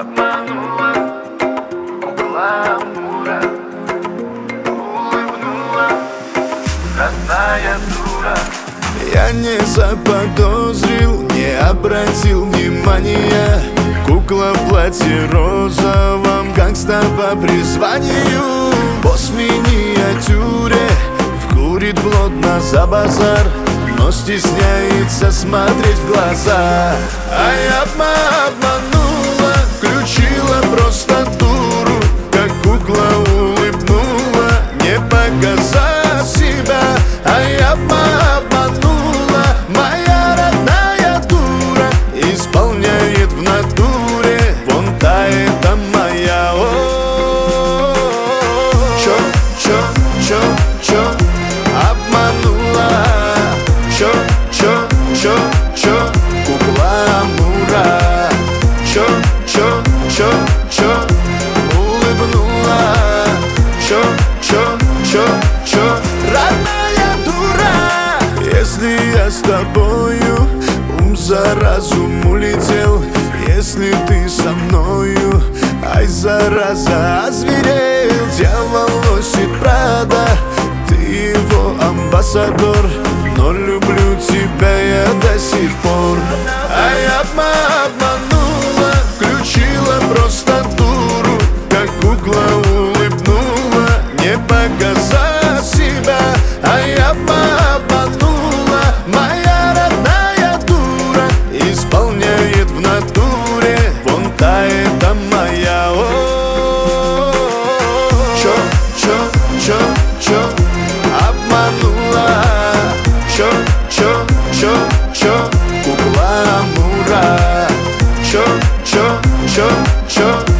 обманула, кукла Амура, улыбнула, родная дура. Я не заподозрил, не обратил внимания. Кукла в платье розовом, гангста по призванию. Босс в миниатюре, вкурит плотно за базар, но стесняется смотреть в глаза. А я обманула, включила просто дуру, как кукла улыбнула, не показав себя. А я обманула, моя родная дура, исполняет в натуре, вон та это моя. Чё, обманула, чё, кукла Амура. Чё, улыбнула, чё, родная дура. Если я с тобою, ум за разум улетел. Если ты со мною, ай, зараза, озверел. Дьявол носит Прада, ты его амбассадор, но люблю тебя я до сих пор. А я обманула, включила просто дуру, как кукла улыбнула, не показав себя. А я обманула, моя родная дура, исполняет в натуре, вон та это моя. Чё, обманула, чё, кукла Амура. Чё,